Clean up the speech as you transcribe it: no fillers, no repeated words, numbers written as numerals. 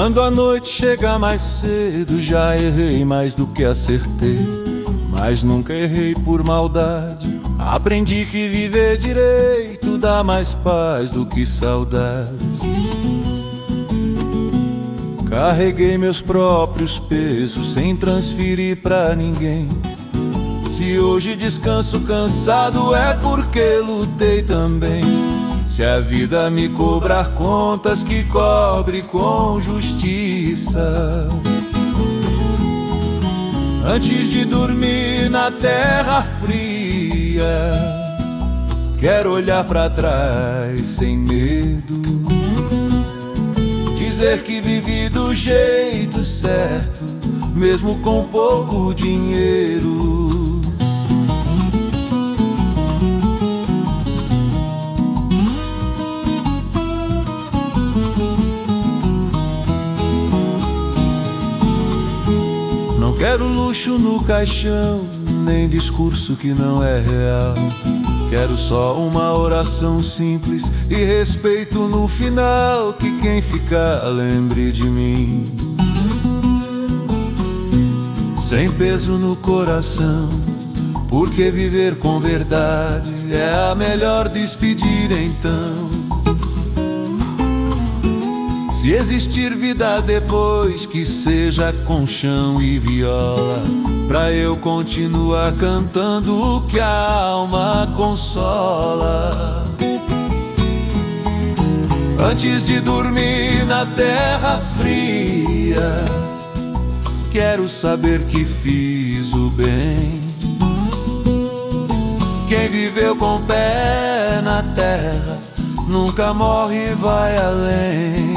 Quando a noite chega mais cedo, já errei mais do que acertei, mas nunca errei por maldade. Aprendi que viver direito dá mais paz do que saudade. Carreguei meus próprios pesos sem transferir pra ninguém. Se hoje descanso cansado é porque lutei também. Se a vida me cobrar contas, que cobre com justiça. Antes de dormir na terra fria, quero olhar pra trás sem medo, dizer que vivi do jeito certo, mesmo com pouco dinheiro. Não quero luxo no caixão, nem discurso que não é real. Quero só uma oração simples e respeito no final, que quem ficar lembre de mim. Sem peso no coração, porque viver com verdade é a melhor despedida então. Se existir vida depois, que seja com chão e viola, pra eu continuar cantando o que a alma consola. Antes de dormir na terra fria, quero saber que fiz o bem. Quem viveu com o pé na terra nunca morre e vai além.